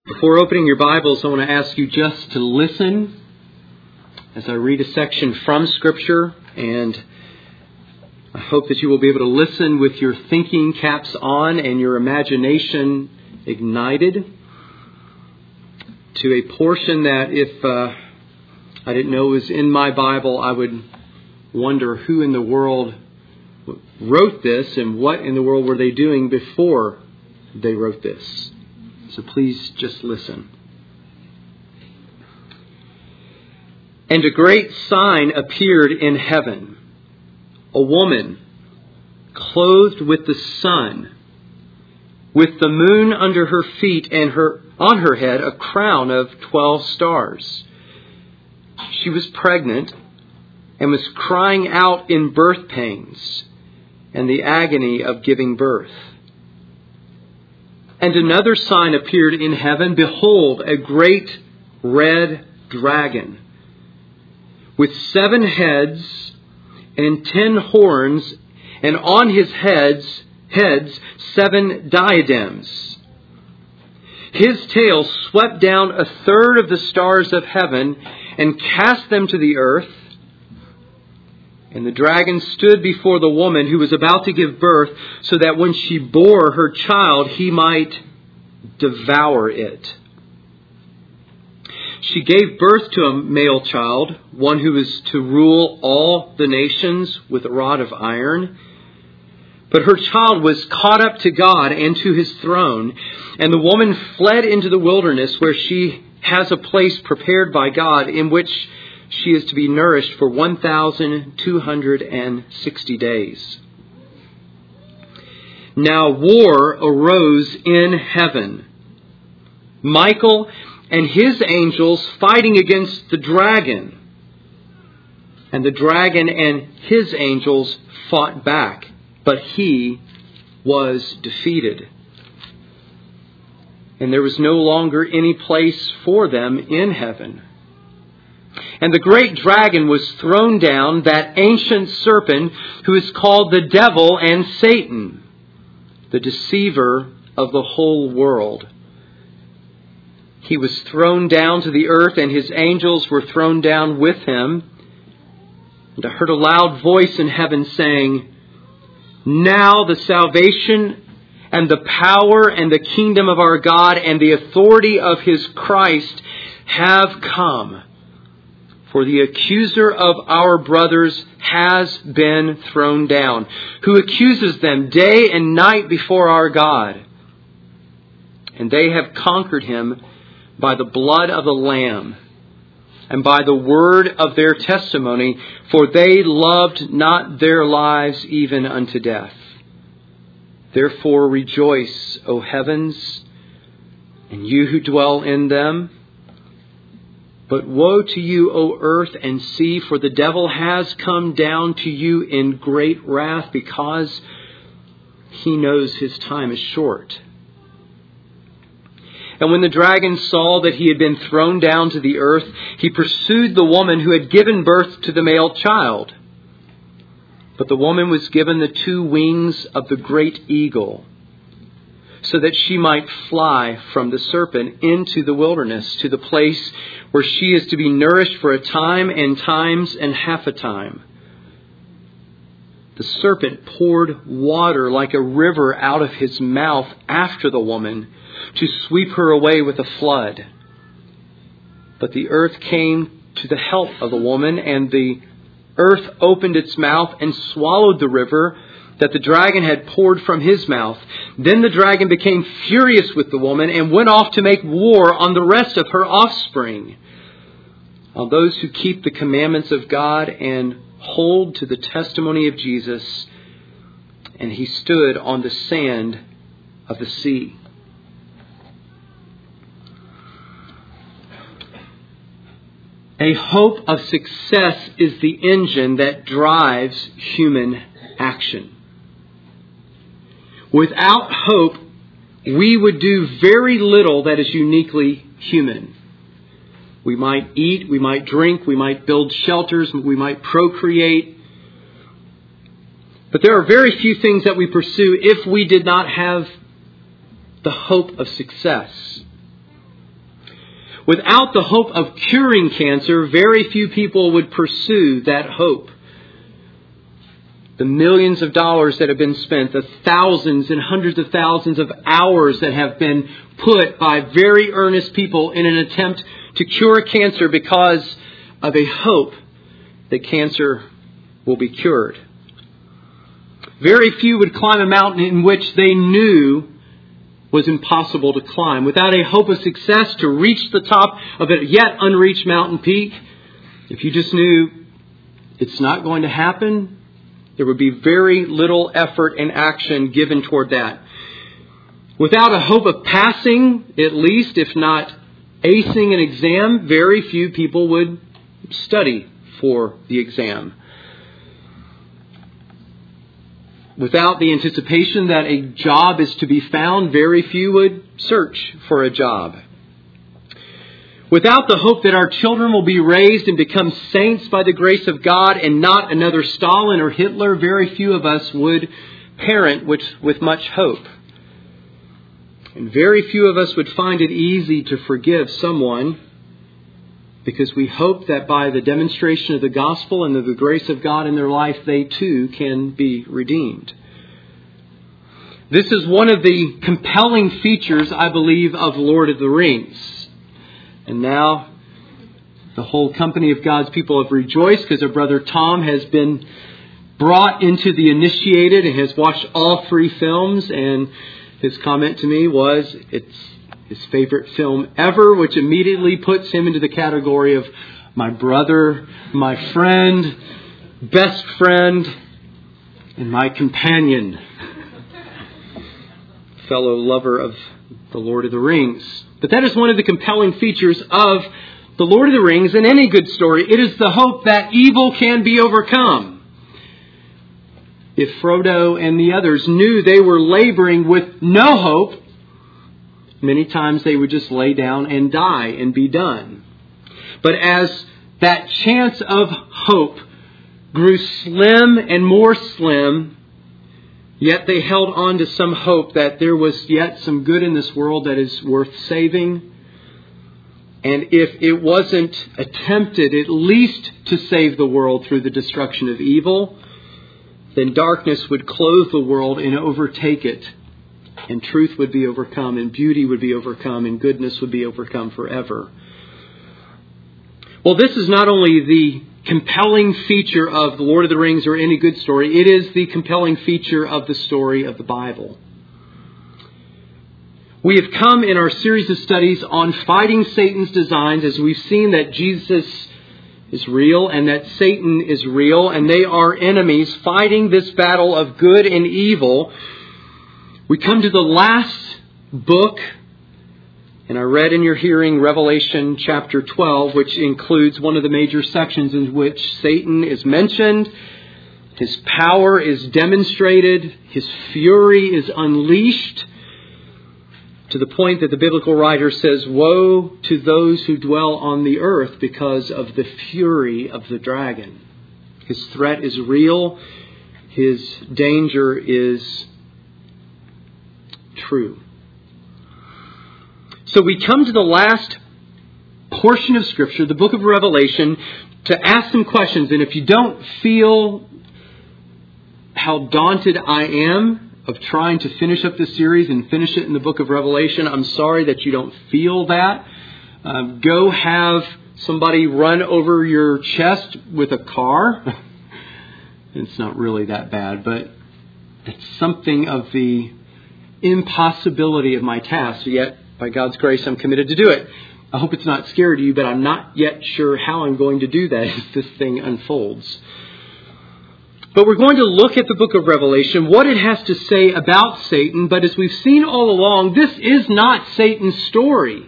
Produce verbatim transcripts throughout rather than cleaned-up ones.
Before opening your Bibles, I want to ask you just to listen as I read a section from Scripture, and I hope that you will be able to listen with your thinking caps on and your imagination ignited to a portion that if uh, I didn't know was in my Bible, I would wonder who in the world wrote this and what in the world were they doing before they wrote this. So please just listen. And a great sign appeared in heaven, a woman clothed with the sun, with the moon under her feet and her on her head a crown of twelve stars. She was pregnant and was crying out in birth pains and the agony of giving birth. And another sign appeared in heaven. Behold, a great red dragon with seven heads and ten horns, and on his heads, heads seven diadems. His tail swept down a third of the stars of heaven and cast them to the earth. And the dragon stood before the woman who was about to give birth, so that when she bore her child, he might devour it. She gave birth to a male child, one who was to rule all the nations with a rod of iron. But her child was caught up to God and to his throne, and the woman fled into the wilderness, where she has a place prepared by God in which she is to be nourished for one thousand two hundred sixty days. Now war arose in heaven. Michael and his angels fighting against the dragon. And the dragon and his angels fought back, but he was defeated. And there was no longer any place for them in heaven. And the great dragon was thrown down, that ancient serpent who is called the devil and Satan, the deceiver of the whole world. He was thrown down to the earth, and his angels were thrown down with him. And I heard a loud voice in heaven saying, "Now the salvation and the power and the kingdom of our God and the authority of his Christ have come. For the accuser of our brothers has been thrown down, who accuses them day and night before our God. And they have conquered him by the blood of the Lamb and by the word of their testimony, for they loved not their lives even unto death. Therefore rejoice, O heavens, and you who dwell in them. But woe to you, O earth and sea, for the devil has come down to you in great wrath, because he knows his time is short." And when the dragon saw that he had been thrown down to the earth, he pursued the woman who had given birth to the male child. But the woman was given the two wings of the great eagle, so that she might fly from the serpent into the wilderness, to the place where she is to be nourished for a time and times and half a time. The serpent poured water like a river out of his mouth after the woman, to sweep her away with a flood. But the earth came to the help of the woman, and the earth opened its mouth and swallowed the river that the dragon had poured from his mouth. Then the dragon became furious with the woman and went off to make war on the rest of her offspring, on those who keep the commandments of God and hold to the testimony of Jesus. And he stood on the sand of the sea. A hope of success is the engine that drives human action. Without hope, we would do very little that is uniquely human. We might eat, we might drink, we might build shelters, we might procreate. But there are very few things that we pursue if we did not have the hope of success. Without the hope of curing cancer, very few people would pursue that hope. The millions of dollars that have been spent, the thousands and hundreds of thousands of hours that have been put by very earnest people in an attempt to cure cancer because of a hope that cancer will be cured. Very few would climb a mountain in which they knew was impossible to climb. Without a hope of success to reach the top of a yet unreached mountain peak, if you just knew it's not going to happen, there would be very little effort and action given toward that. Without a hope of passing, at least, if not acing an exam, very few people would study for the exam. Without the anticipation that a job is to be found, very few would search for a job. Without the hope that our children will be raised and become saints by the grace of God and not another Stalin or Hitler, very few of us would parent with, with much hope. And very few of us would find it easy to forgive someone because we hope that by the demonstration of the gospel and of the grace of God in their life, they too can be redeemed. This is one of the compelling features, I believe, of Lord of the Rings. And now the whole company of God's people have rejoiced because our brother Tom has been brought into the initiated and has watched all three films. And his comment to me was it's his favorite film ever, which immediately puts him into the category of my brother, my friend, best friend, and my companion, fellow lover of the Lord of the Rings. But that is one of the compelling features of the Lord of the Rings and any good story. It is the hope that evil can be overcome. If Frodo and the others knew they were laboring with no hope, many times they would just lay down and die and be done. But as that chance of hope grew slim and more slim, yet they held on to some hope that there was yet some good in this world that is worth saving. And if it wasn't attempted at least to save the world through the destruction of evil, then darkness would clothe the world and overtake it. And truth would be overcome, and beauty would be overcome, and goodness would be overcome forever. Well, this is not only the compelling feature of The Lord of the Rings or any good story, it is the compelling feature of the story of the Bible. We have come in our series of studies on fighting Satan's designs as we've seen that Jesus is real and that Satan is real, and they are enemies fighting this battle of good and evil. We come to the last book, and I read in your hearing Revelation chapter twelve, which includes one of the major sections in which Satan is mentioned. His power is demonstrated. His fury is unleashed to the point that the biblical writer says, "Woe to those who dwell on the earth because of the fury of the dragon." His threat is real. His danger is true. So we come to the last portion of Scripture, the book of Revelation, to ask some questions. And if you don't feel how daunted I am of trying to finish up this series and finish it in the book of Revelation, I'm sorry that you don't feel that. Um, go have somebody run over your chest with a car. It's not really that bad, but it's something of the impossibility of my task, yet by God's grace I'm committed to do it. I hope it's not scary to you, but I'm not yet sure how I'm going to do that as this thing unfolds. But we're going to look at the book of Revelation, what it has to say about Satan, but as we've seen all along, this is not Satan's story.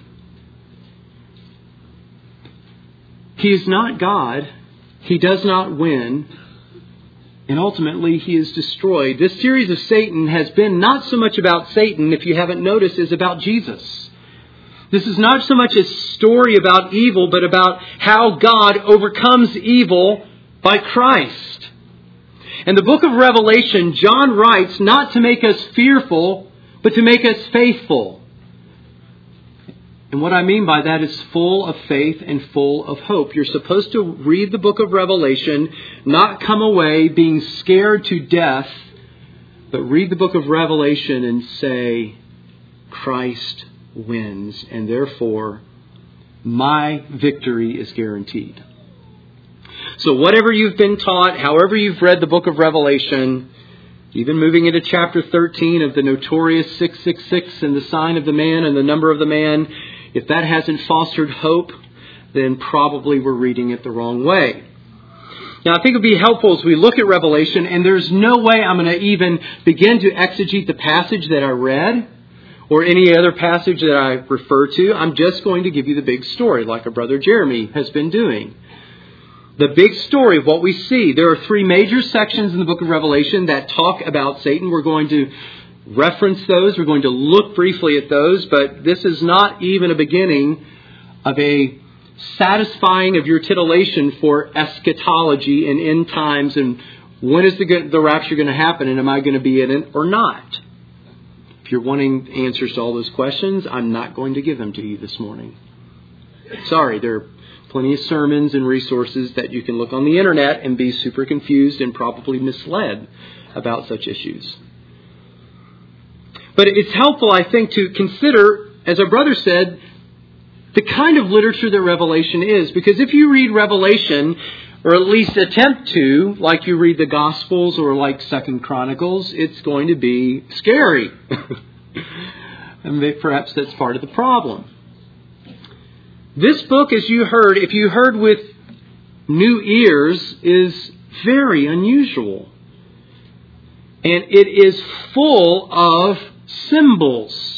He is not God. He does not win. And ultimately, he is destroyed. This series of Satan has been not so much about Satan, if you haven't noticed, is about Jesus. This is not so much a story about evil, but about how God overcomes evil by Christ. And the book of Revelation, John writes not to make us fearful, but to make us faithful. And what I mean by that is full of faith and full of hope. You're supposed to read the book of Revelation, not come away being scared to death, but read the book of Revelation and say, Christ wins, and therefore my victory is guaranteed. So whatever you've been taught, however you've read the book of Revelation, even moving into chapter thirteen of the notorious six six six and the sign of the man and the number of the man, if that hasn't fostered hope, then probably we're reading it the wrong way. Now, I think it would be helpful as we look at Revelation, and there's no way I'm going to even begin to exegete the passage that I read or any other passage that I refer to. I'm just going to give you the big story, like our brother Jeremy has been doing. The big story of what we see. There are three major sections in the book of Revelation that talk about Satan. We're going to reference those. We're going to look briefly at those, but this is not even a beginning of a satisfying of your titillation for eschatology and end times and when is the, the rapture going to happen and am I going to be in it or not? If you're wanting answers to all those questions, I'm not going to give them to you this morning. Sorry, there are plenty of sermons and resources that you can look on the internet and be super confused and probably misled about such issues. But it's helpful, I think, to consider, as our brother said, the kind of literature that Revelation is. Because if you read Revelation, or at least attempt to, like you read the Gospels or like Second Chronicles, it's going to be scary. And perhaps that's part of the problem. This book, as you heard, if you heard with new ears, is very unusual. And it is full of symbols.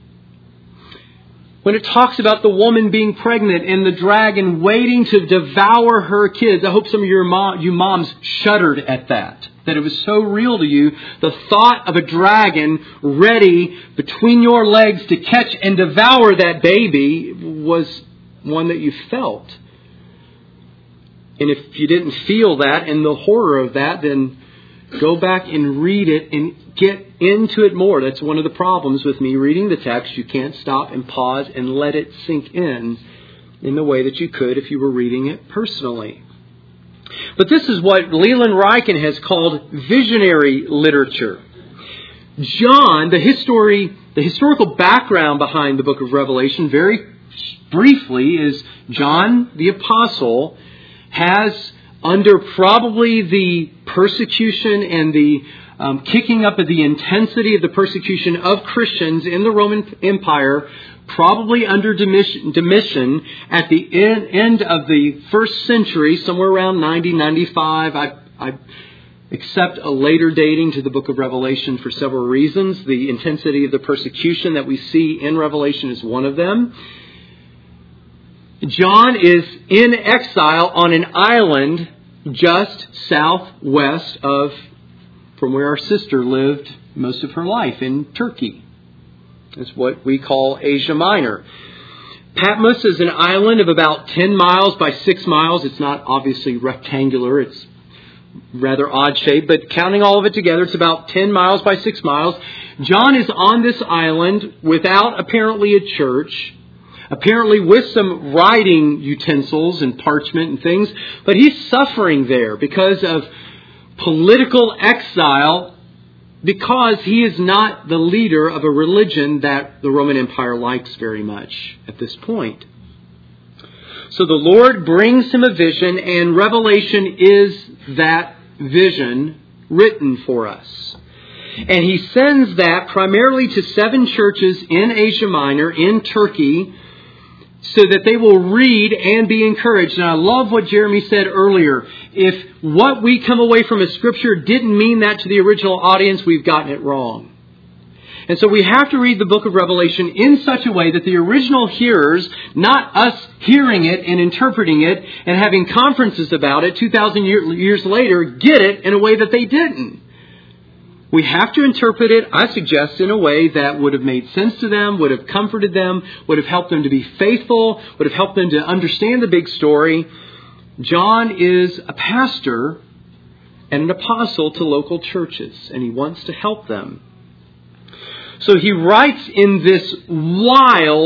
When it talks about the woman being pregnant and the dragon waiting to devour her kids, I hope some of your mom, you moms shuddered at that. That it was so real to you. The thought of a dragon ready between your legs to catch and devour that baby was one that you felt. And if you didn't feel that and the horror of that, then go back and read it and get into it more. That's one of the problems with me reading the text. You can't stop and pause and let it sink in in the way that you could if you were reading it personally. But this is what Leland Ryken has called visionary literature. John, the history, the historical background behind the book of Revelation, very briefly, is John the Apostle has, under probably the persecution and the um, kicking up of the intensity of the persecution of Christians in the Roman Empire, probably under Domitian at the end, end of the first century, somewhere around ninety, ninety-five. I, I accept a later dating to the book of Revelation for several reasons. The intensity of the persecution that we see in Revelation is one of them. John is in exile on an island just southwest of from where our sister lived most of her life, in Turkey. It's what we call Asia Minor. Patmos is an island of about ten miles by six miles. It's not obviously rectangular. It's rather odd shaped, but counting all of it together, it's about ten miles by six miles. John is on this island without apparently a church, apparently with some writing utensils and parchment and things, but he's suffering there because of political exile, because he is not the leader of a religion that the Roman Empire likes very much at this point. So the Lord brings him a vision, and Revelation is that vision written for us. And he sends that primarily to seven churches in Asia Minor, in Turkey, so that they will read and be encouraged. And I love what Jeremy said earlier. If what we come away from as Scripture didn't mean that to the original audience, we've gotten it wrong. And so we have to read the book of Revelation in such a way that the original hearers, not us hearing it and interpreting it and having conferences about it two thousand years later, get it in a way that they didn't. We have to interpret it, I suggest, in a way that would have made sense to them, would have comforted them, would have helped them to be faithful, would have helped them to understand the big story. John is a pastor and an apostle to local churches, and he wants to help them. So he writes in this wild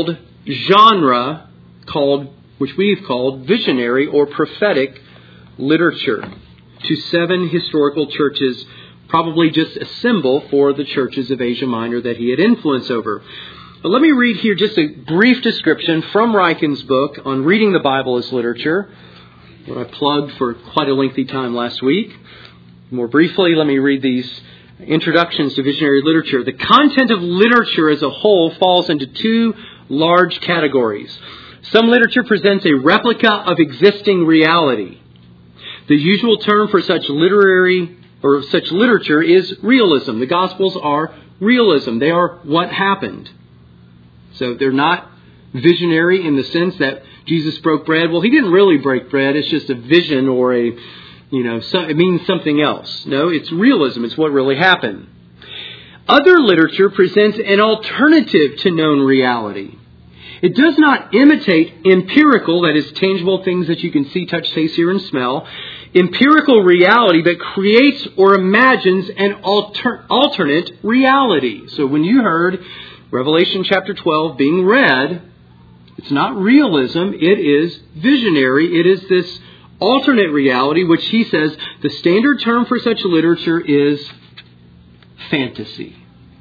genre called, which we've called visionary or prophetic literature, to seven historical churches, probably just a symbol for the churches of Asia Minor that he had influence over. But let me read here just a brief description from Ryken's book on reading the Bible as literature, what I plugged for quite a lengthy time last week. More briefly, let me read these introductions to visionary literature. The content of literature as a whole falls into two large categories. Some literature presents a replica of existing reality. The usual term for such literary or such literature is realism. The Gospels are realism. They are what happened. So they're not visionary in the sense that Jesus broke bread. Well, he didn't really break bread. It's just a vision or a, you know, so, it means something else. No, it's realism. It's what really happened. Other literature presents an alternative to known reality. It does not imitate empirical, that is, tangible things that you can see, touch, taste, hear, and smell, empirical reality, but creates or imagines an alter- alternate reality. So when you heard Revelation chapter twelve being read, it's not realism, it is visionary. It is this alternate reality, which he says the standard term for such literature is fantasy.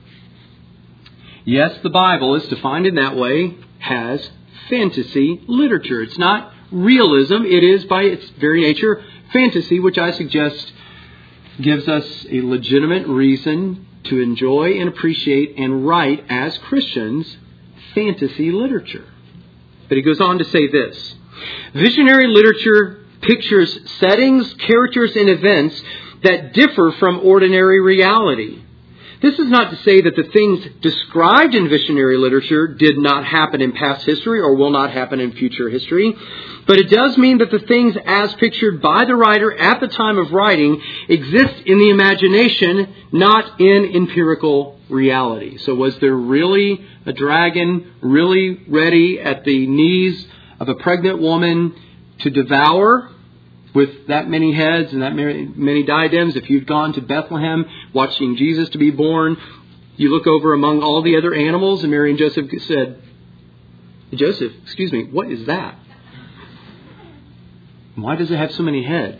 Yes, the Bible is defined in that way as fantasy literature. It's not realism. It is, by its very nature, fantasy, which I suggest gives us a legitimate reason to enjoy and appreciate and write as Christians fantasy literature. But he goes on to say this. Visionary literature pictures settings, characters, and events that differ from ordinary reality. This is not to say that the things described in visionary literature did not happen in past history or will not happen in future history. But it does mean that the things as pictured by the writer at the time of writing exist in the imagination, not in empirical reality. So was there really a dragon really ready at the knees of a pregnant woman to devour with that many heads and that many, many diadems? If you'd gone to Bethlehem watching Jesus to be born, you look over among all the other animals, and Mary and Joseph said, Joseph, excuse me, what is that? Why does it have so many heads?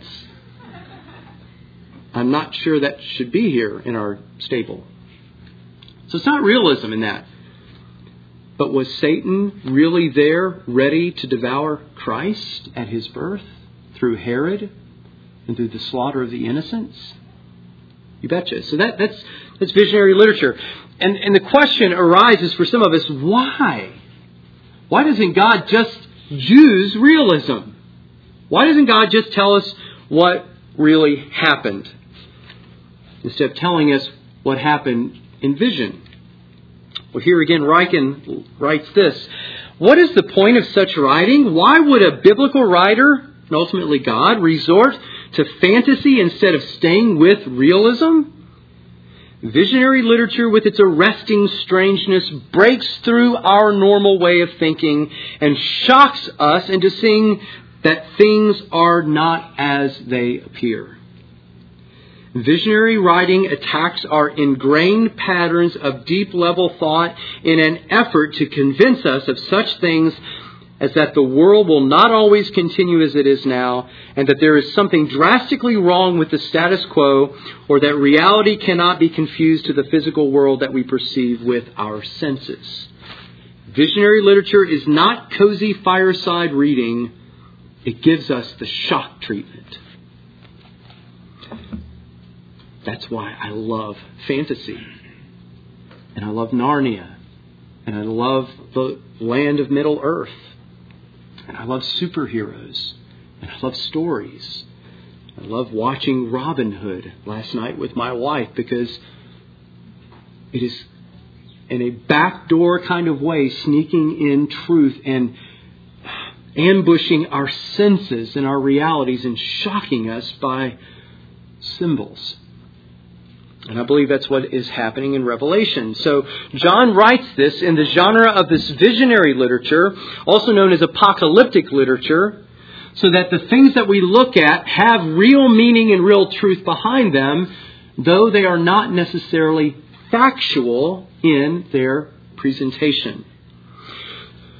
I'm not sure that should be here in our stable. So it's not realism in that. But was Satan really there, ready to devour Christ at his birth through Herod and through the slaughter of the innocents? You betcha. So that, that's that's visionary literature. And, and the question arises for some of us, why? Why doesn't God just use realism? Why doesn't God just tell us what really happened instead of telling us what happened in vision? Well, here again, Ryken writes this. What is the point of such writing? Why would a biblical writer, and ultimately God, resort to fantasy instead of staying with realism? Visionary literature, with its arresting strangeness, breaks through our normal way of thinking and shocks us into seeing that things are not as they appear. Visionary writing attacks our ingrained patterns of deep-level thought in an effort to convince us of such things as that the world will not always continue as it is now, and that there is something drastically wrong with the status quo, or that reality cannot be confused to the physical world that we perceive with our senses. Visionary literature is not cozy fireside reading. It gives us the shock treatment. That's why I love fantasy. And I love Narnia. And I love the land of Middle Earth. And I love superheroes. And I love stories. I love watching Robin Hood last night with my wife because it is in a backdoor kind of way sneaking in truth and ambushing our senses and our realities and shocking us by symbols. And I believe that's what is happening in Revelation. So John writes this in the genre of this visionary literature, also known as apocalyptic literature, so that the things that we look at have real meaning and real truth behind them, though they are not necessarily factual in their presentation.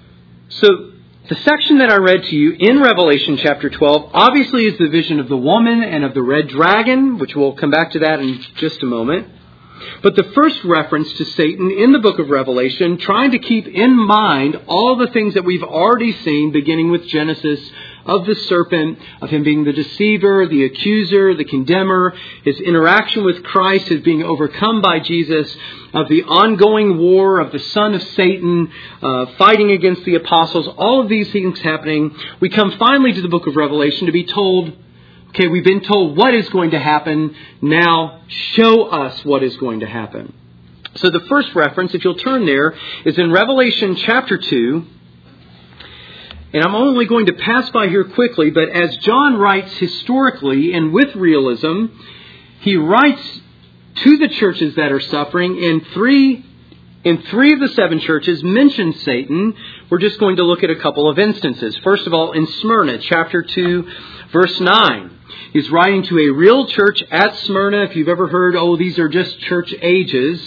So the section that I read to you in Revelation chapter twelve obviously is the vision of the woman and of the red dragon, which we'll come back to that in just a moment. But the first reference to Satan in the book of Revelation, trying to keep in mind all the things that we've already seen, beginning with Genesis, of the serpent, of him being the deceiver, the accuser, the condemner, his interaction with Christ, his being overcome by Jesus, of the ongoing war of the son of Satan, uh, fighting against the apostles, all of these things happening. We come finally to the book of Revelation to be told, okay, we've been told what is going to happen. Now show us what is going to happen. So the first reference, if you'll turn there, is in Revelation chapter two. And I'm only going to pass by here quickly, but as John writes historically and with realism, he writes to the churches that are suffering, and three, in three of the seven churches mention Satan. We're just going to look at a couple of instances. First of all, in Smyrna, chapter two, verse nine. He's writing to a real church at Smyrna. If you've ever heard, oh, these are just church ages.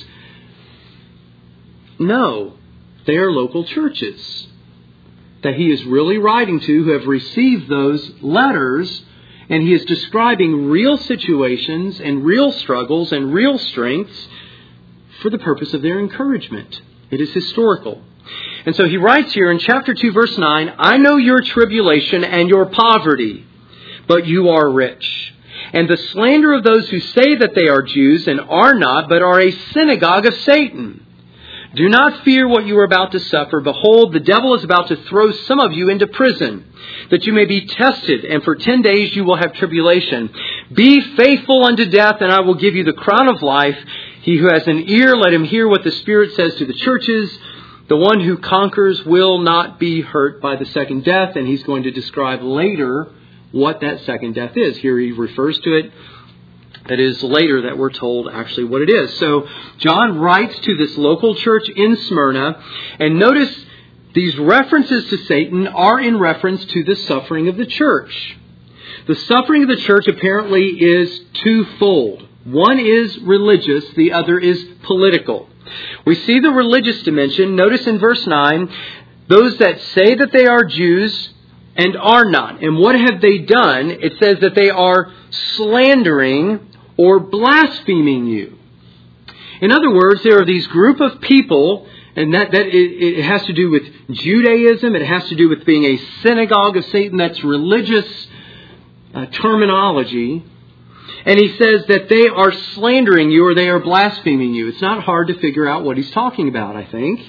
No, they are local churches that he is really writing to who have received those letters. And he is describing real situations and real struggles and real strengths for the purpose of their encouragement. It is historical. And so he writes here in chapter two, verse nine, I know your tribulation and your poverty, but you are rich. And the slander of those who say that they are Jews and are not, but are a synagogue of Satan. Do not fear what you are about to suffer. Behold, the devil is about to throw some of you into prison, that you may be tested, and for ten days you will have tribulation. Be faithful unto death, and I will give you the crown of life. He who has an ear, let him hear what the Spirit says to the churches. The one who conquers will not be hurt by the second death. And he's going to describe later what that second death is. Here he refers to it. It is later that we're told actually what it is. So John writes to this local church in Smyrna. And notice these references to Satan are in reference to the suffering of the church. The suffering of the church apparently is twofold. One is religious, the other is political. We see the religious dimension. Notice in verse nine, those that say that they are Jews and are not. And what have they done? It says that they are slandering or blaspheming you. In other words, there are these group of people, and that, that it, it has to do with Judaism. It has to do with being a synagogue of Satan. That's religious uh, terminology. And he says that they are slandering you or they are blaspheming you. It's not hard to figure out what he's talking about, I think.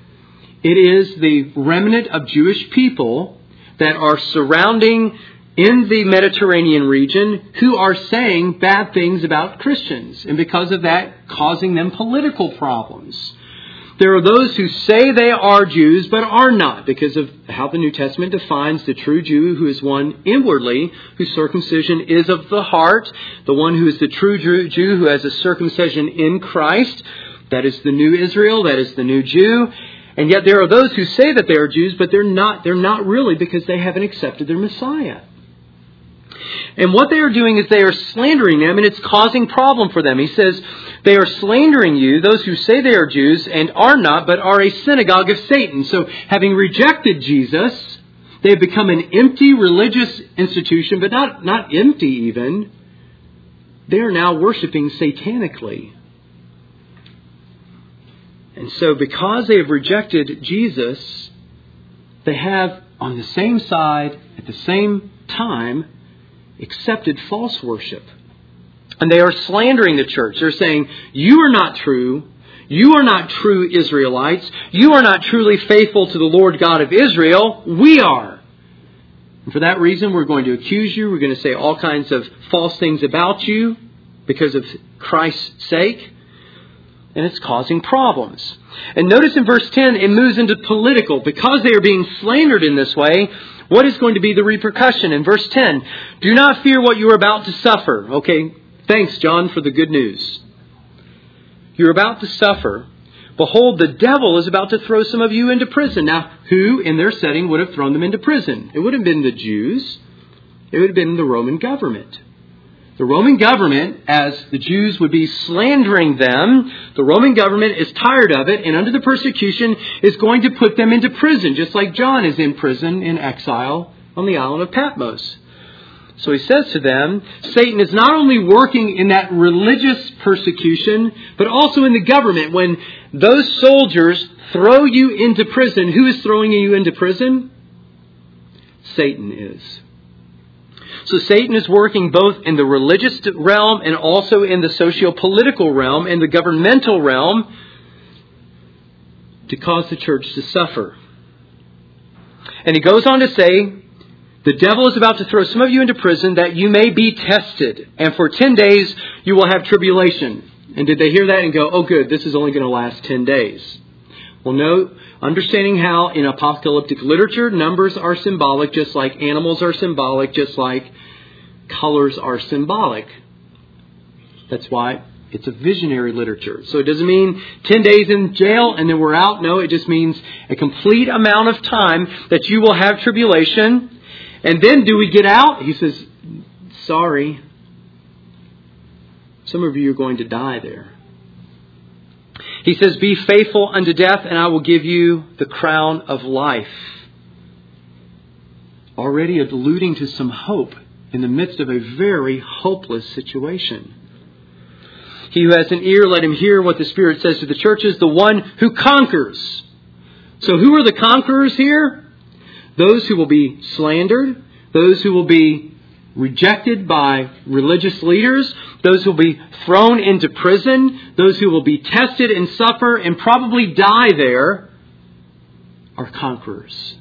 It is the remnant of Jewish people that are surrounding in the Mediterranean region who are saying bad things about Christians. And because of that, causing them political problems. There are those who say they are Jews but are not, because of how the New Testament defines the true Jew, who is one inwardly, whose circumcision is of the heart. The one who is the true Jew, who has a circumcision in Christ. That is the new Israel. That is the new Jew. And yet there are those who say that they are Jews, but they're not. They're not really, because they haven't accepted their Messiah. And what they are doing is they are slandering them, and it's causing problem for them. He says, they are slandering you, those who say they are Jews and are not, but are a synagogue of Satan. So having rejected Jesus, they have become an empty religious institution, but not, not empty even. They are now worshiping satanically. And so because they have rejected Jesus, they have on the same side, at the same time, accepted false worship. And they are slandering the church. They're saying, you are not true. You are not true Israelites. You are not truly faithful to the Lord God of Israel. We are. And for that reason, we're going to accuse you. We're going to say all kinds of false things about you because of Christ's sake. And it's causing problems. And notice in verse ten, it moves into political. Because they are being slandered in this way, what is going to be the repercussion? In verse ten, do not fear what you are about to suffer. Okay, thanks, John, for the good news. You're about to suffer. Behold, the devil is about to throw some of you into prison. Now, who in their setting would have thrown them into prison? It would have been the Jews. It would have been the Roman government. The Roman government, as the Jews would be slandering them, the Roman government is tired of it and under the persecution is going to put them into prison, just like John is in prison in exile on the island of Patmos. So he says to them, Satan is not only working in that religious persecution, but also in the government. When those soldiers throw you into prison, who is throwing you into prison? Satan is. So Satan is working both in the religious realm and also in the socio-political realm and the governmental realm to cause the church to suffer. And he goes on to say, the devil is about to throw some of you into prison that you may be tested. And for ten days you will have tribulation. And did they hear that and go, oh good, this is only going to last ten days. Well, no, understanding how in apocalyptic literature numbers are symbolic, just like animals are symbolic, just like colors are symbolic. That's why it's a visionary literature. So it doesn't mean ten days in jail and then we're out. No, it just means a complete amount of time that you will have tribulation. And then do we get out? He says, sorry. Some of you are going to die there. He says, be faithful unto death and I will give you the crown of life. Already alluding to some hope in the midst of a very hopeless situation. He who has an ear, let him hear what the Spirit says to the churches, the one who conquers. So who are the conquerors here? Those who will be slandered, those who will be rejected by religious leaders, those who will be thrown into prison, those who will be tested and suffer and probably die there are conquerors.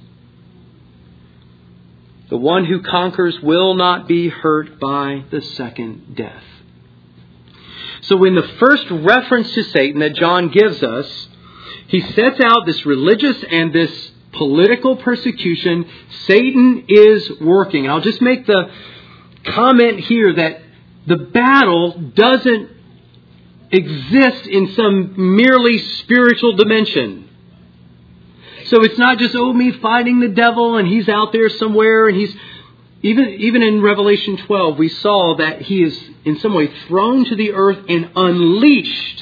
The one who conquers will not be hurt by the second death. So in the first reference to Satan that John gives us, he sets out this religious and this political persecution. Satan is working. I'll just make the comment here that the battle doesn't exist in some merely spiritual dimension. So it's not just, oh, me fighting the devil and he's out there somewhere and he's... Even, even in Revelation twelve, we saw that he is in some way thrown to the earth and unleashed.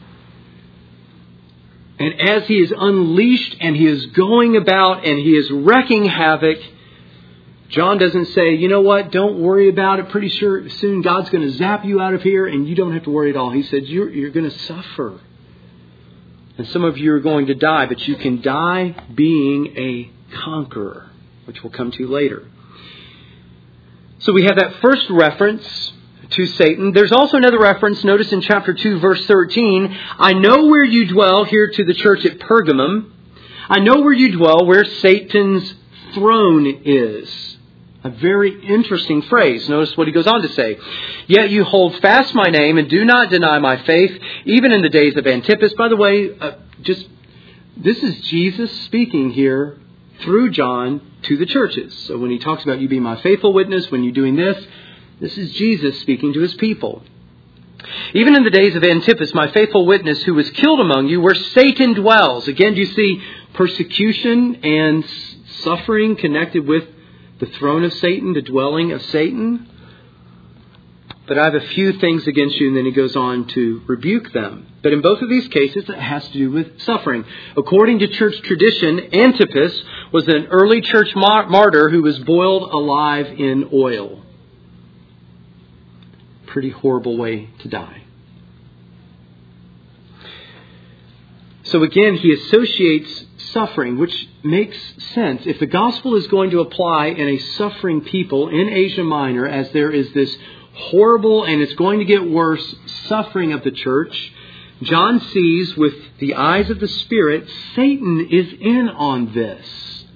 And as he is unleashed and he is going about and he is wrecking havoc, John doesn't say, you know what, don't worry about it. Pretty sure soon God's going to zap you out of here and you don't have to worry at all. He says, you're, you're going to suffer. And some of you are going to die, but you can die being a conqueror, which we'll come to later. So we have that first reference to Satan. There's also another reference, notice in chapter two, verse thirteen. I know where you dwell, here to the church at Pergamum. I know where you dwell, where Satan's throne is. A very interesting phrase. Notice what he goes on to say. Yet you hold fast my name and do not deny my faith, even in the days of Antipas. By the way, uh, just this is Jesus speaking here through John to the churches. So when he talks about you being my faithful witness, when you're doing this, this is Jesus speaking to his people. Even in the days of Antipas, my faithful witness, who was killed among you, where Satan dwells. Again, do you see persecution and suffering connected with the throne of Satan, the dwelling of Satan? But I have a few things against you, and then he goes on to rebuke them. But in both of these cases, it has to do with suffering. According to church tradition, Antipas was an early church martyr who was boiled alive in oil. Pretty horrible way to die. So again, he associates suffering, which makes sense. If the gospel is going to apply in a suffering people in Asia Minor, as there is this horrible, and it's going to get worse, suffering of the church, John sees with the eyes of the Spirit, Satan is in on this.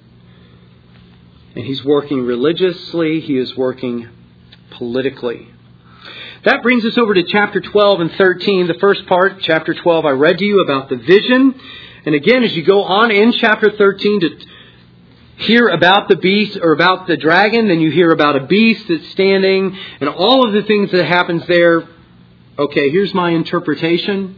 And he's working religiously, he is working politically. That brings us over to chapter twelve and thirteen. The first part, chapter twelve, I read to you about the vision. And again, as you go on in chapter thirteen to hear about the beast or about the dragon, then you hear about a beast that's standing and all of the things that happens there. Okay, here's my interpretation.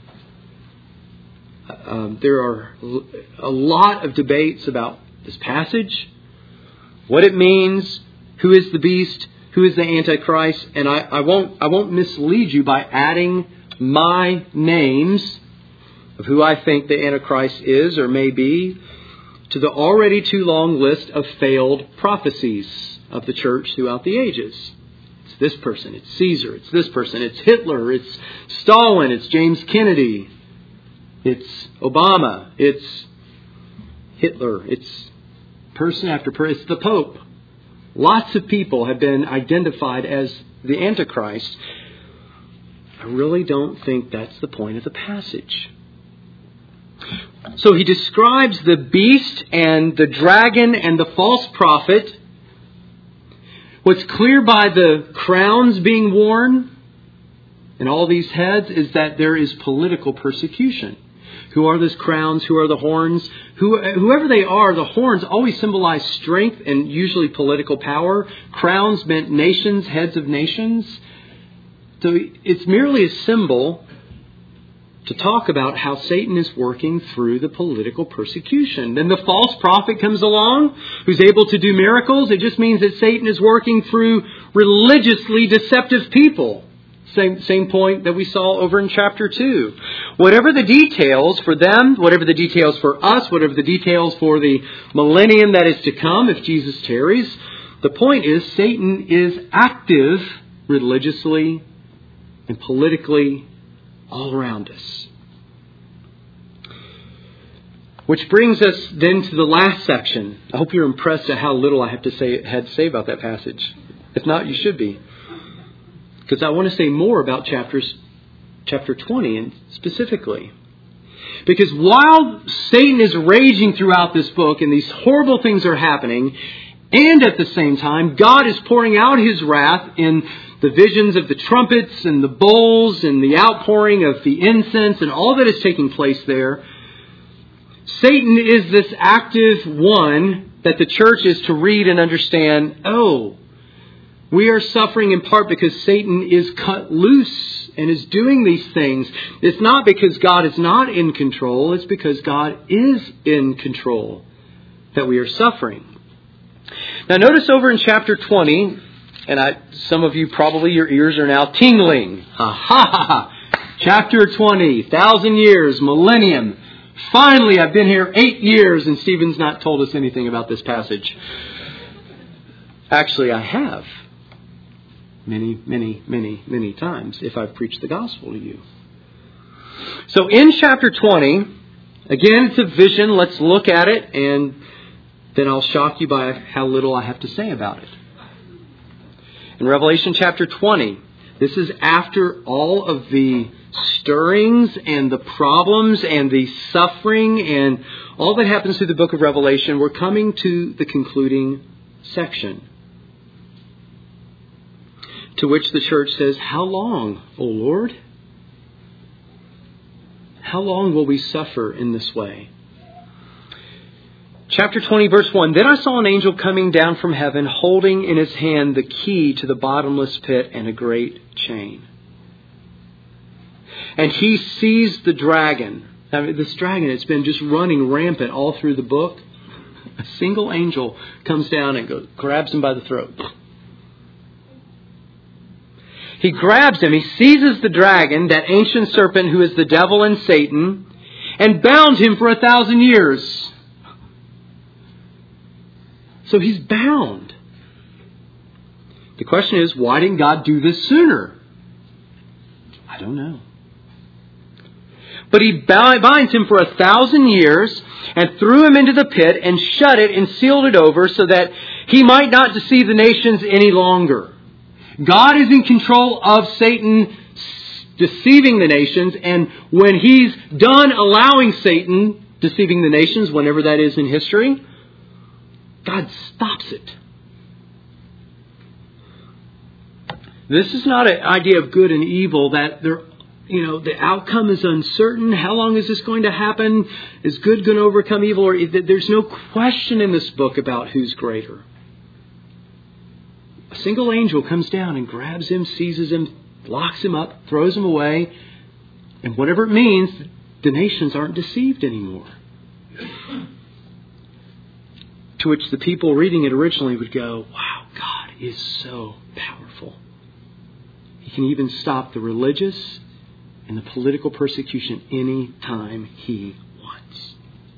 Um, there are a lot of debates about this passage, what it means, who is the beast, who is the Antichrist, and I, I won't I won't mislead you by adding my names of who I think the Antichrist is or may be to the already too long list of failed prophecies of the church throughout the ages. It's this person, it's Caesar, it's this person, it's Hitler, it's Stalin, it's James Kennedy, it's Obama, it's Hitler, it's person after person, it's the Pope. Lots of people have been identified as the Antichrist. I really don't think that's the point of the passage. So he describes the beast and the dragon and the false prophet. What's clear by the crowns being worn and all these heads is that there is political persecution. Who are those crowns? Who are the horns? Who, whoever they are, the horns always symbolize strength and usually political power. Crowns meant nations, heads of nations. So it's merely a symbol to talk about how Satan is working through the political persecution. Then the false prophet comes along who's able to do miracles. It just means that Satan is working through religiously deceptive people. Same, same point that we saw over in chapter two. Whatever the details for them, whatever the details for us, whatever the details for the millennium that is to come if Jesus tarries, the point is Satan is active religiously and politically all around us. Which brings us then to the last section. I hope you're impressed at how little I have to say had to say about that passage. If not, you should be. Because I want to say more about chapters, chapter twenty and specifically. Because while Satan is raging throughout this book and these horrible things are happening, and at the same time, God is pouring out His wrath in the visions of the trumpets and the bowls and the outpouring of the incense and all that is taking place there, Satan is this active one that the church is to read and understand. Oh, we are suffering in part because Satan is cut loose and is doing these things. It's not because God is not in control. It's because God is in control that we are suffering. Now notice over in chapter twenty, and I, some of you probably your ears are now tingling. Ha ha ha! Chapter twenty, thousand years, millennium. Finally, I've been here eight years and Stephen's not told us anything about this passage. Actually, I have. Many, many, many, many times if I've preached the gospel to you. So in chapter twenty, again, it's a vision. Let's look at it and then I'll shock you by how little I have to say about it. In Revelation chapter twenty, this is after all of the stirrings and the problems and the suffering and all that happens through the book of Revelation. We're coming to the concluding section, to which the church says, how long, O Lord? How long will we suffer in this way? Chapter twenty, verse one. Then I saw an angel coming down from heaven, holding in his hand the key to the bottomless pit and a great chain. And he seized the dragon. I mean, this dragon has been just running rampant all through the book. A single angel comes down and goes, grabs him by the throat. He grabs him, he seizes the dragon, that ancient serpent who is the devil and Satan, and bound him for a thousand years. So he's bound. The question is, why didn't God do this sooner? I don't know. But he binds him for a thousand years and threw him into the pit and shut it and sealed it over so that he might not deceive the nations any longer. God is in control of Satan deceiving the nations, and when he's done allowing Satan deceiving the nations, whenever that is in history, God stops it. This is not an idea of good and evil, that there, you know, the outcome is uncertain. How long is this going to happen? Is good going to overcome evil? Or there's no question in this book about who's greater. A single angel comes down and grabs him, seizes him, locks him up, throws him away. And whatever it means, the nations aren't deceived anymore. To which the people reading it originally would go, wow, God, is so powerful. He can even stop the religious and the political persecution any time he wants.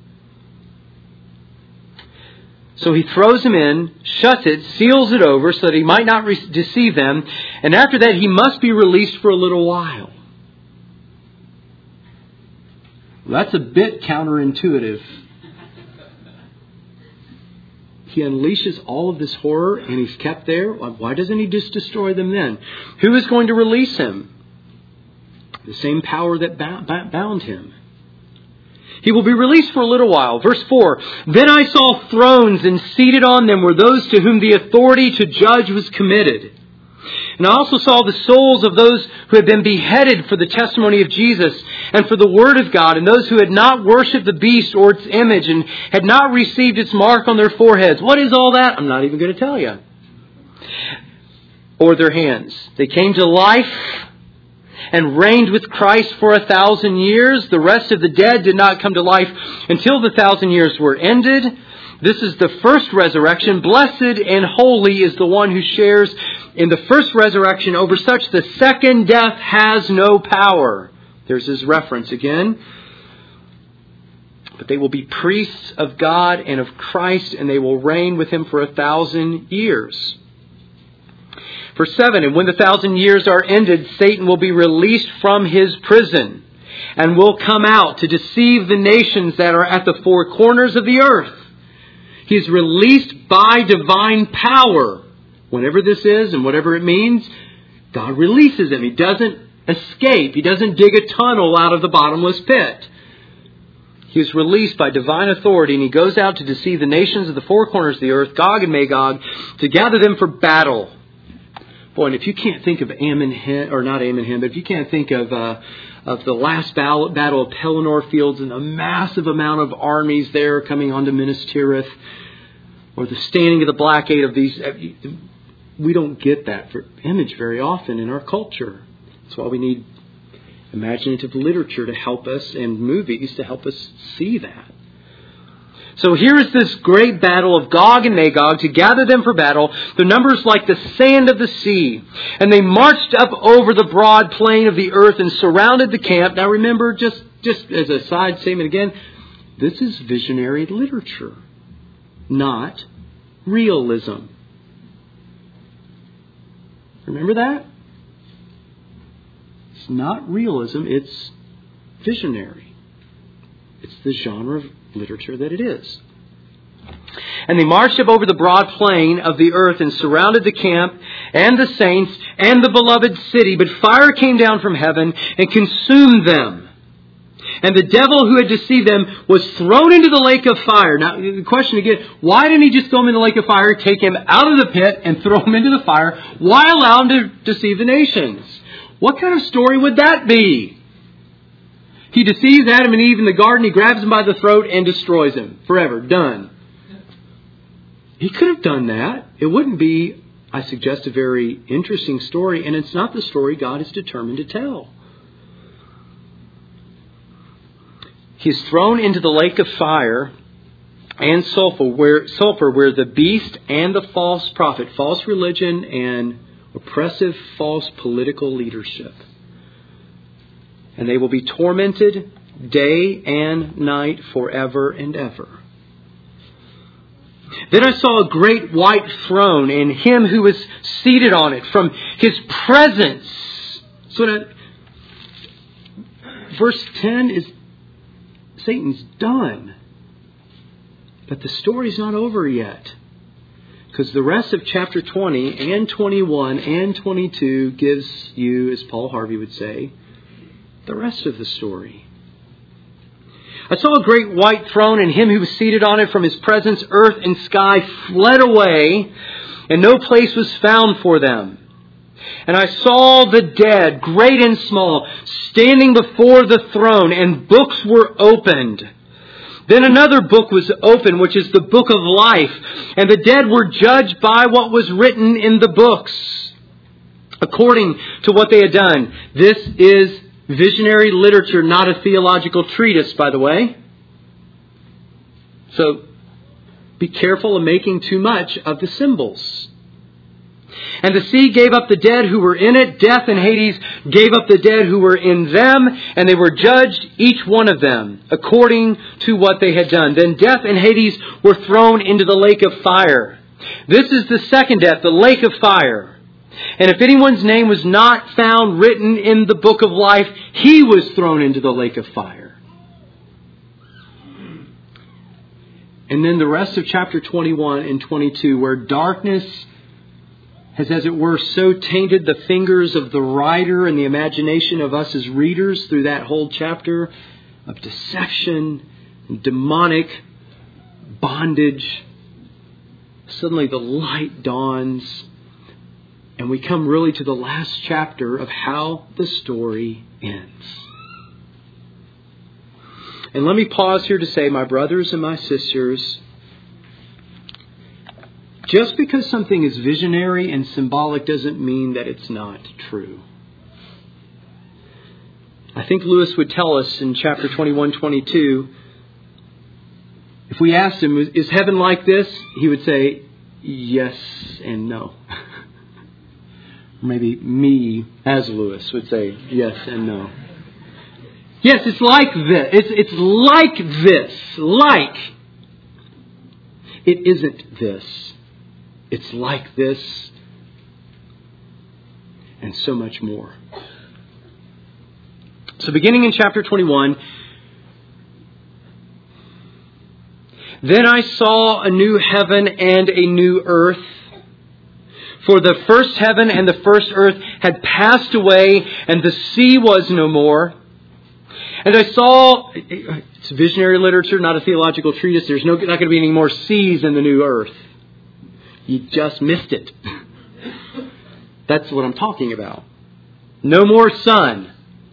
So he throws him in, shuts it, seals it over so that he might not re- deceive them. And after that, he must be released for a little while. Well, that's a bit counterintuitive. He unleashes all of this horror and he's kept there. Why doesn't he just destroy them then? Who is going to release him? The same power that bound him. He will be released for a little while. Verse four, then I saw thrones, and seated on them were those to whom the authority to judge was committed. And I also saw the souls of those who had been beheaded for the testimony of Jesus and for the word of God, and those who had not worshipped the beast or its image and had not received its mark on their foreheads. What is all that? I'm not even going to tell you. Or their hands. They came to life and reigned with Christ for a thousand years. The rest of the dead did not come to life until the thousand years were ended. This is the first resurrection. Blessed and holy is the one who shares in the first resurrection. Over such the second death has no power. There's his reference again. But they will be priests of God and of Christ, and they will reign with him for a thousand years. Verse seven, and when the thousand years are ended, Satan will be released from his prison and will come out to deceive the nations that are at the four corners of the earth. He is released by divine power. Whenever this is and whatever it means, God releases him. He doesn't escape. He doesn't dig a tunnel out of the bottomless pit. He is released by divine authority, and he goes out to deceive the nations of the four corners of the earth, Gog and Magog, to gather them for battle. Boy, and if you can't think of Ammon, or not Ammon, but if you can't think of uh, of the last battle, battle of Pelennor Fields and the massive amount of armies there coming onto Minas Tirith, or the standing of the blockade of these, we don't get that image very often in our culture. That's why we need imaginative literature to help us and movies to help us see that. So here is this great battle of Gog and Magog to gather them for battle. The numbers like the sand of the sea. And they marched up over the broad plain of the earth and surrounded the camp. Now remember, just, just as a side statement again, this is visionary literature, not realism. Remember that? It's not realism, it's visionary. It's the genre of literature that it is. And they marched up over the broad plain of the earth and surrounded the camp and the saints and the beloved city. But fire came down from heaven and consumed them. And the devil who had deceived them was thrown into the lake of fire. Now, the question again, why didn't he just throw him in the lake of fire, take him out of the pit and throw him into the fire? Why allow him to deceive the nations? What kind of story would that be? He deceives Adam and Eve in the garden. He grabs them by the throat and destroys them. Forever. Done. He could have done that. It wouldn't be, I suggest, a very interesting story. And it's not the story God is determined to tell. He is thrown into the lake of fire and sulfur where, sulfur, where the beast and the false prophet, false religion and oppressive false political leadership. And they will be tormented day and night forever and ever. Then I saw a great white throne and him who was seated on it. From his presence. So that verse ten is Satan's done. But the story's not over yet. Because the rest of chapter twenty and twenty-one and twenty-two gives you, as Paul Harvey would say, the rest of the story. I saw a great white throne and him who was seated on it. From his presence, earth and sky fled away, and no place was found for them. And I saw the dead, great and small, standing before the throne, and books were opened. Then another book was opened, which is the book of life. And the dead were judged by what was written in the books, according to what they had done. This is visionary literature, not a theological treatise, by the way. So be careful of making too much of the symbols. And the sea gave up the dead who were in it. Death and Hades gave up the dead who were in them. And they were judged, each one of them, according to what they had done. Then death and Hades were thrown into the lake of fire. This is the second death, the lake of fire. And if anyone's name was not found written in the book of life, he was thrown into the lake of fire. And then the rest of chapter twenty-one and twenty-two, where darkness has, as it were, so tainted the fingers of the writer and the imagination of us as readers through that whole chapter of deception, and demonic bondage. Suddenly the light dawns, and we come really to the last chapter of how the story ends. And let me pause here to say, my brothers and my sisters, just because something is visionary and symbolic doesn't mean that it's not true. I think Lewis would tell us in chapter twenty-one, twenty-two, if we asked him, is heaven like this? He would say, yes and no. Maybe me, as Lewis, would say yes and no. Yes, it's like this. It's, it's like this. Like. It isn't this. It's like this and so much more. So beginning in chapter twenty-one, then I saw a new heaven and a new earth. For the first heaven and the first earth had passed away, and the sea was no more. And I saw, it's visionary literature, not a theological treatise. There's no, not going to be any more seas in the new earth. You just missed it. That's what I'm talking about. No more sun.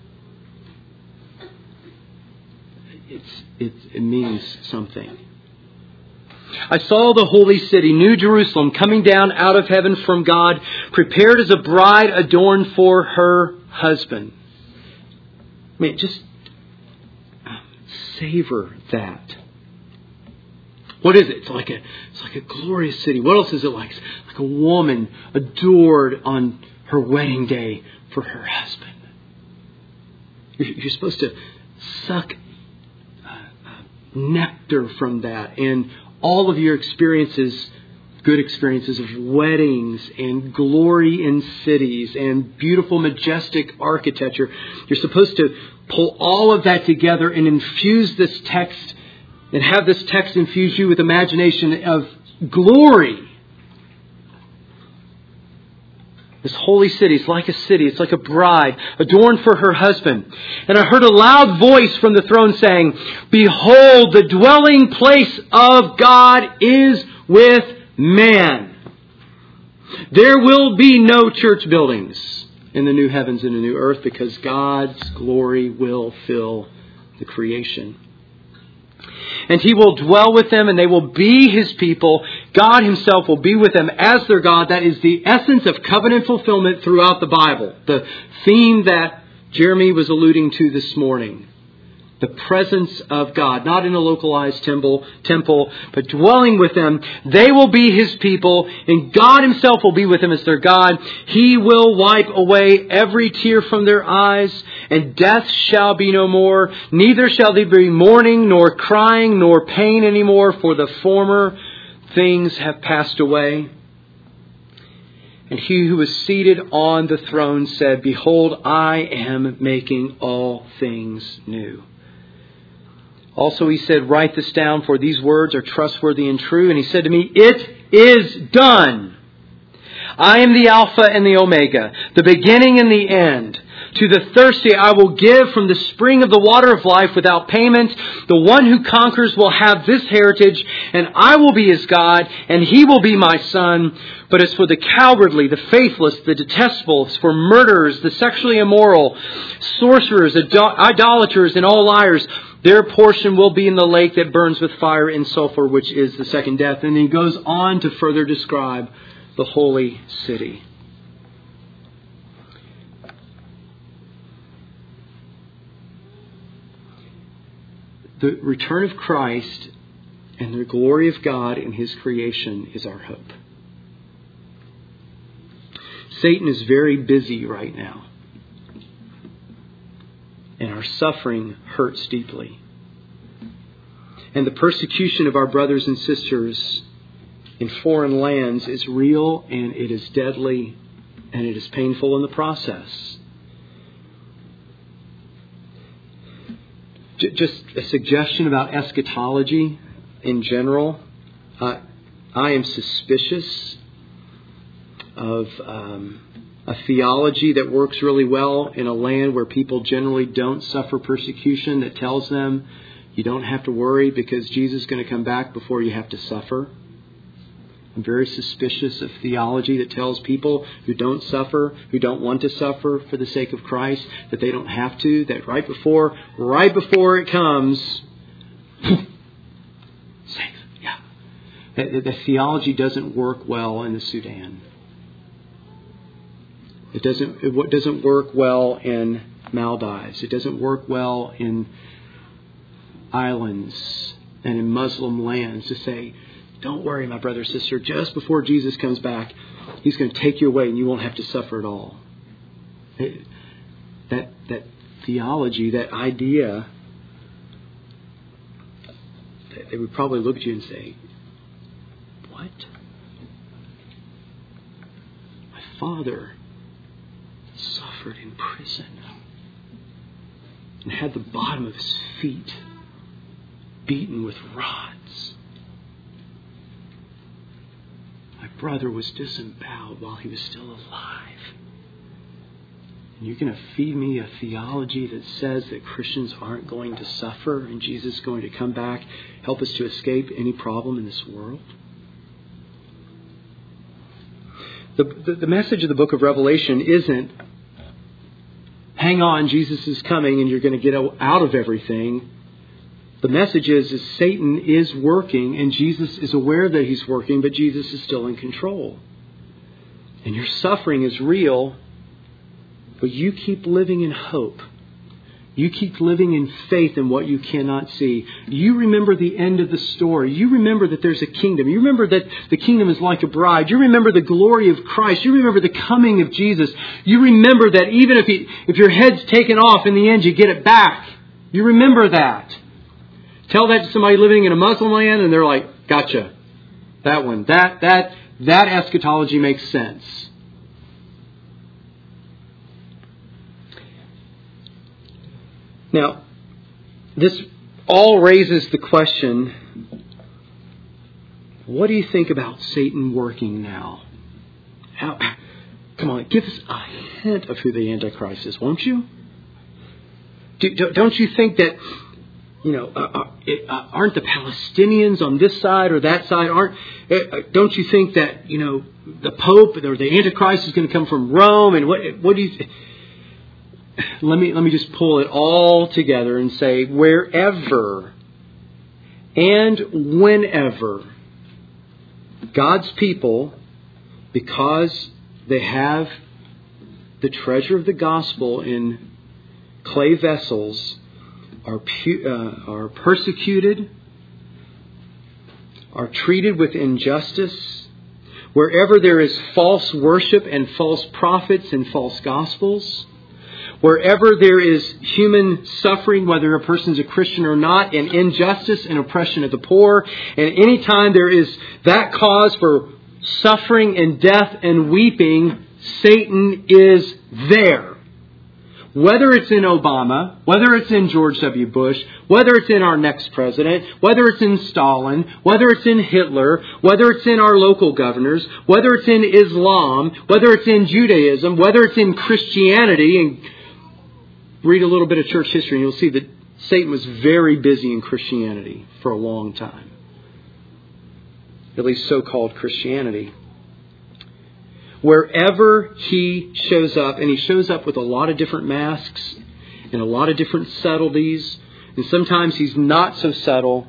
It's, it, it means something. I saw the holy city, New Jerusalem, coming down out of heaven from God, prepared as a bride adorned for her husband. I mean, just savor that. What is it? It's like a, it's like a glorious city. What else is it like? It's like a woman adored on her wedding day for her husband. You're, you're supposed to suck uh, nectar from that, and all of your experiences, good experiences of weddings and glory in cities and beautiful, majestic architecture. You're supposed to pull all of that together and infuse this text and have this text infuse you with imagination of glory. This holy city is like a city. It's like a bride adorned for her husband. And I heard a loud voice from the throne saying, behold, the dwelling place of God is with man. There will be no church buildings in the new heavens and the new earth because God's glory will fill the creation. And He will dwell with them and they will be His people. God Himself will be with them as their God. That is the essence of covenant fulfillment throughout the Bible. The theme that Jeremy was alluding to this morning. The presence of God, not in a localized temple, temple, but dwelling with them. They will be His people, and God Himself will be with them as their God. He will wipe away every tear from their eyes, and death shall be no more. Neither shall there be mourning, nor crying, nor pain anymore, for the former things have passed away. And He who was seated on the throne said, behold, I am making all things new. Also, He said, write this down, for these words are trustworthy and true. And He said to me, it is done. I am the Alpha and the Omega, the beginning and the end. To the thirsty I will give from the spring of the water of life without payment. The one who conquers will have this heritage, and I will be his God, and he will be my son. But as for the cowardly, the faithless, the detestable, as for murderers, the sexually immoral, sorcerers, idolaters, and all liars, their portion will be in the lake that burns with fire and sulfur, which is the second death. And he goes on to further describe the holy city. The return of Christ and the glory of God in His creation is our hope. Satan is very busy right now. And our suffering hurts deeply. And the persecution of our brothers and sisters in foreign lands is real, and it is deadly, and it is painful in the process. J- just a suggestion about eschatology in general. Uh, I am suspicious of um, a theology that works really well in a land where people generally don't suffer persecution, that tells them you don't have to worry because Jesus is going to come back before you have to suffer. I'm very suspicious of theology that tells people who don't suffer, who don't want to suffer for the sake of Christ, that they don't have to, that right before, right before it comes, safe, yeah. The, the theology doesn't work well in the Sudan. It doesn't, it doesn't work well in Maldives. It doesn't work well in islands and in Muslim lands to say, don't worry, my brother or sister, just before Jesus comes back, He's going to take you away and you won't have to suffer at all. It, that, that theology, that idea, they would probably look at you and say, what? My father suffered in prison and had the bottom of his feet beaten with rods. My brother was disemboweled while he was still alive. And you're going to feed me a theology that says that Christians aren't going to suffer and Jesus is going to come back, help us to escape any problem in this world? The, the, the message of the book of Revelation isn't, hang on, Jesus is coming and you're going to get out of everything. The message is, is Satan is working and Jesus is aware that he's working, but Jesus is still in control. And your suffering is real, but you keep living in hope. You keep living in faith in what you cannot see. You remember the end of the story. You remember that there's a kingdom. You remember that the kingdom is like a bride. You remember the glory of Christ. You remember the coming of Jesus. You remember that even if he, if your head's taken off, in the end you get it back. You remember that. Tell that to somebody living in a Muslim land and they're like, gotcha. That one. That, that, that eschatology makes sense. Now, this all raises the question, what do you think about Satan working now? How, come on, give us a hint of who the Antichrist is, won't you? Do, don't you think that, you know, uh, uh, aren't the Palestinians on this side or that side? Aren't? Uh, don't you think that, you know, the Pope or the Antichrist is going to come from Rome? And what? What do you? Let me let me just pull it all together and say, wherever and whenever God's people, because they have the treasure of the gospel in clay vessels, are pu- uh, are persecuted, are treated with injustice, wherever there is false worship and false prophets and false gospels, wherever there is human suffering, whether a person's a Christian or not, and injustice and oppression of the poor, and any time there is that cause for suffering and death and weeping, Satan is there. Whether it's in Obama, whether it's in George W. Bush, whether it's in our next president, whether it's in Stalin, whether it's in Hitler, whether it's in our local governors, whether it's in Islam, whether it's in Judaism, whether it's in Christianity, and read a little bit of church history and you'll see that Satan was very busy in Christianity for a long time. At least so-called Christianity. Wherever he shows up, and he shows up with a lot of different masks and a lot of different subtleties, and sometimes he's not so subtle,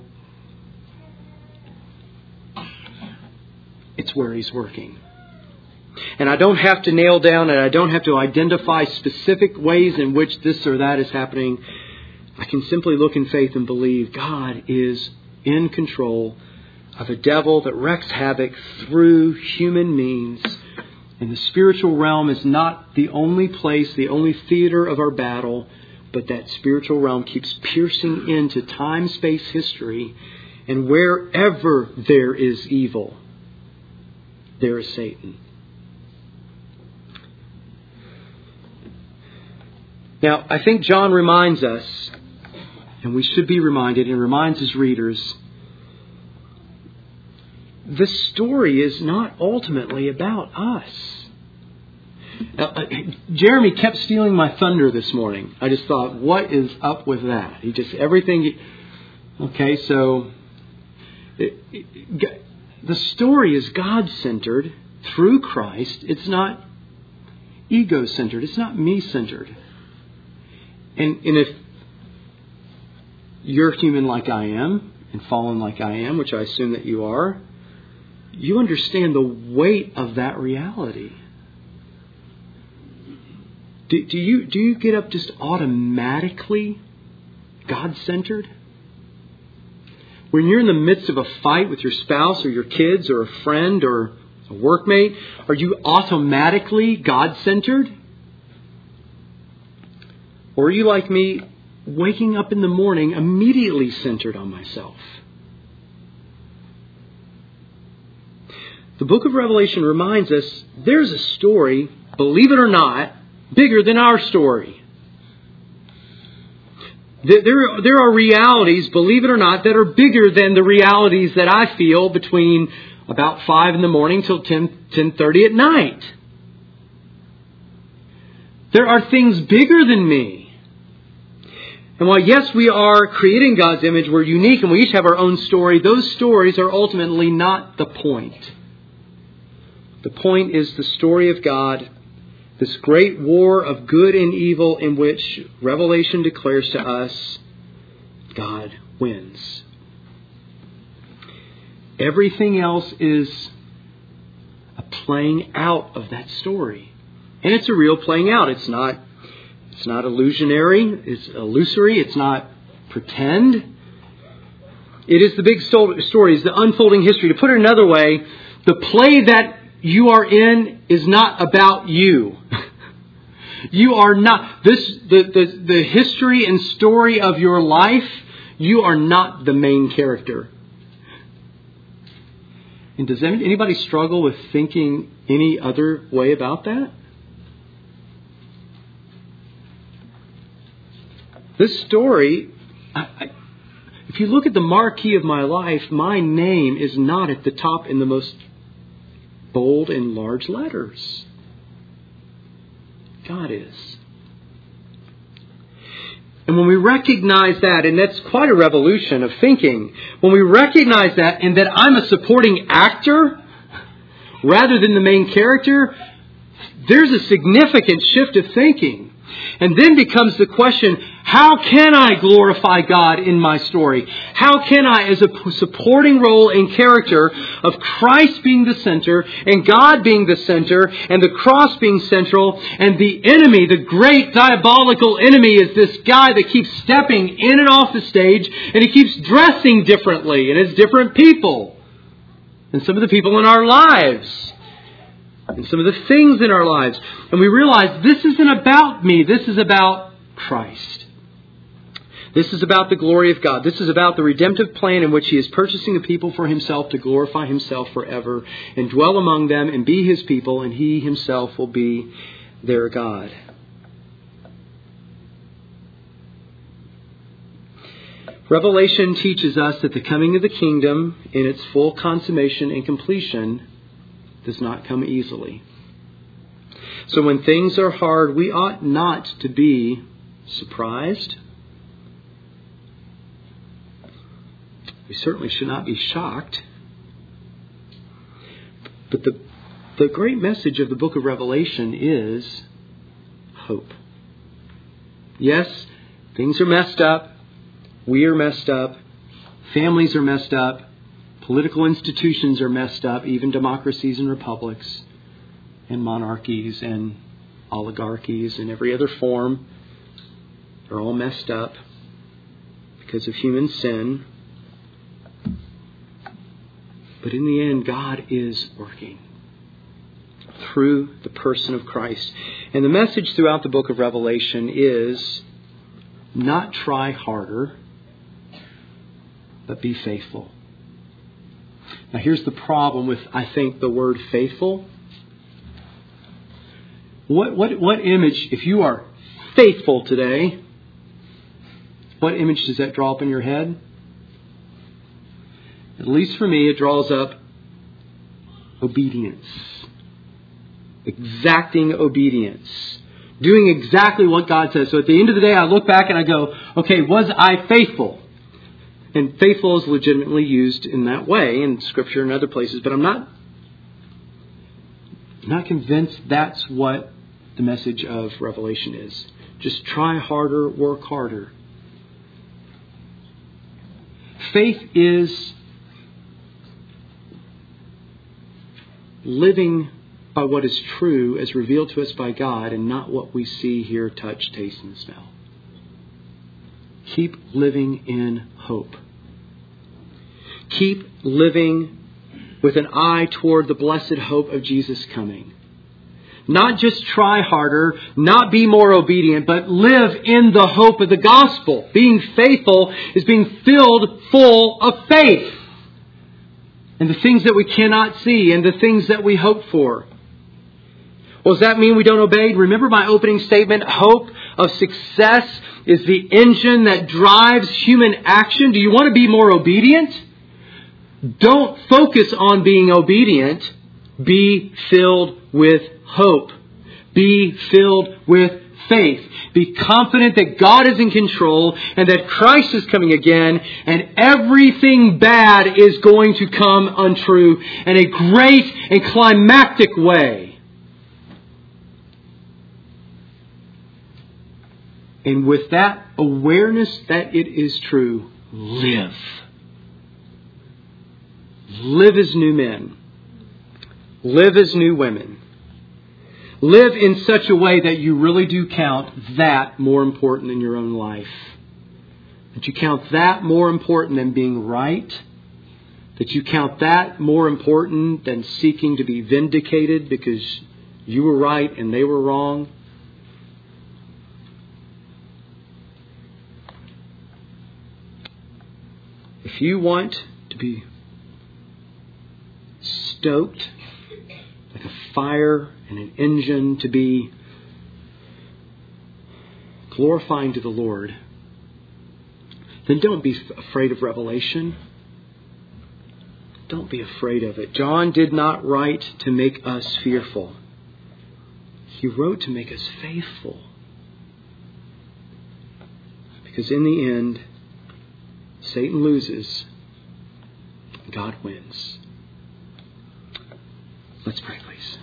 it's where he's working. And I don't have to nail down and I don't have to identify specific ways in which this or that is happening. I can simply look in faith and believe God is in control of a devil that wreaks havoc through human means And the spiritual realm is not the only place, the only theater of our battle, but that spiritual realm keeps piercing into time, space, history, and wherever there is evil, there is Satan. Now, I think John reminds us, and we should be reminded, and reminds his readers, the story is not ultimately about us. Now, uh, Jeremy kept stealing my thunder this morning. I just thought, what is up with that? He just, everything... Okay, so... It, it, the story is God-centered through Christ. It's not ego-centered. It's not me-centered. And, and if you're human like I am, and fallen like I am, which I assume that you are, you understand the weight of that reality. Do, do you do you get up just automatically God-centered? When you're in the midst of a fight with your spouse or your kids or a friend or a workmate, are you automatically God-centered? Or are you like me, waking up in the morning immediately centered on myself? The book of Revelation reminds us there's a story, believe it or not, bigger than our story. There, there are realities, believe it or not, that are bigger than the realities that I feel between about five in the morning till ten, ten thirty at night. There are things bigger than me. And while, yes, we are created in God's image, we're unique and we each have our own story, those stories are ultimately not the point. The point is the story of God, this great war of good and evil in which Revelation declares to us, God wins. Everything else is a playing out of that story. And it's a real playing out. It's not, it's not illusionary. It's illusory. It's not pretend. It is the big story. It's the unfolding history. To put it another way, the play that you are in is not about you. You are not this the, the, the history and story of your life. You are not the main character. And does anybody struggle with thinking any other way about that? This story, I, I, if you look at the marquee of my life, my name is not at the top in the most bold and large letters. God is. And when we recognize that, and that's quite a revolution of thinking, when we recognize that and that I'm a supporting actor rather than the main character, there's a significant shift of thinking. And then becomes the question, how can I glorify God in my story? How can I, as a supporting role and character of Christ being the center and God being the center and the cross being central and the enemy, the great diabolical enemy, is this guy that keeps stepping in and off the stage and he keeps dressing differently and it's different people and some of the people in our lives. And some of the things in our lives. And we realize this isn't about me. This is about Christ. This is about the glory of God. This is about the redemptive plan in which He is purchasing a people for Himself to glorify Himself forever and dwell among them and be His people, and He Himself will be their God. Revelation teaches us that the coming of the kingdom in its full consummation and completion does not come easily. So when things are hard, we ought not to be surprised. We certainly should not be shocked. But the, the great message of the book of Revelation is hope. Yes, things are messed up. We are messed up. Families are messed up. Political institutions are messed up, even democracies and republics and monarchies and oligarchies and every other form. They're all messed up because of human sin. But in the end, God is working. through the person of Christ. And the message throughout the book of Revelation is not try harder, but be faithful. Now here's the problem with, I think, the word faithful. What, what, what image, if you are faithful today, what image does that draw up in your head? At least for me, it draws up obedience. Exacting obedience. Doing exactly what God says. So at the end of the day, I look back and I go, okay, was I faithful? And faithful is legitimately used in that way in Scripture and other places. But I'm not, not convinced that's what the message of Revelation is. Just try harder, work harder. Faith is living by what is true as revealed to us by God and not what we see, hear, touch, taste, and smell. Keep living in hope. Keep living with an eye toward the blessed hope of Jesus coming. Not just try harder, not be more obedient, but live in the hope of the gospel. Being faithful is being filled full of faith. And the things that we cannot see and the things that we hope for. Well, does that mean we don't obey? Remember my opening statement, hope of success is the engine that drives human action. Do you want to be more obedient? Don't focus on being obedient. Be filled with hope. Be filled with faith. Be confident that God is in control and that Christ is coming again and everything bad is going to come untrue in a great and climactic way. And with that awareness that it is true, live. Live as new men. Live as new women. Live in such a way that you really do count that more important than your own life. That you count that more important than being right. That you count that more important than seeking to be vindicated because you were right and they were wrong. If you want to be stoked like a fire and an engine to be glorifying to the Lord, then don't be afraid of revelation. Don't be afraid of it. John did not write to make us fearful. He wrote to make us faithful. Because in the end, Satan loses, God wins. Let's pray, please.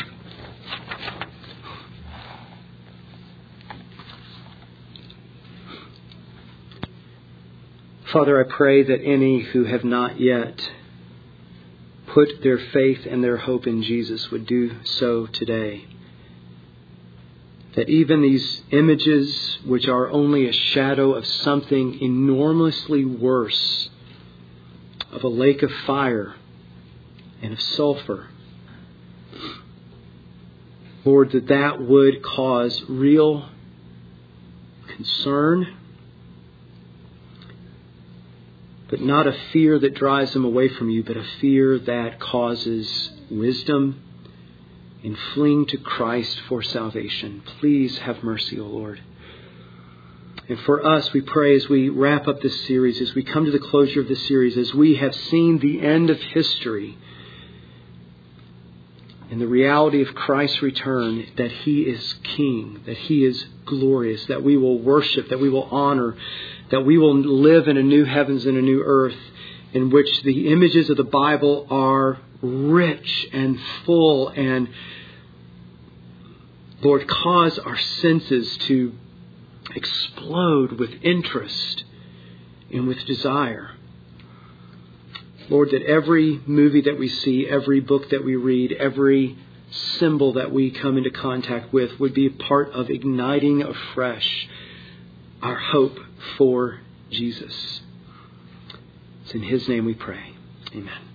Father, I pray that any who have not yet put their faith and their hope in Jesus would do so today. That even these images, which are only a shadow of something enormously worse, of a lake of fire and of sulfur, Lord, that that would cause real concern, but not a fear that drives them away from you, but a fear that causes wisdom in fleeing to Christ for salvation. Please have mercy, O Lord. And for us, we pray as we wrap up this series, as we come to the closure of this series, as we have seen the end of history and the reality of Christ's return, that He is King, that He is glorious, that we will worship, that we will honor, that we will live in a new heavens and a new earth in which the images of the Bible are rich and full and, Lord, cause our senses to explode with interest and with desire. Lord, that every movie that we see, every book that we read, every symbol that we come into contact with would be a part of igniting afresh our hope for Jesus. It's in His name we pray. Amen.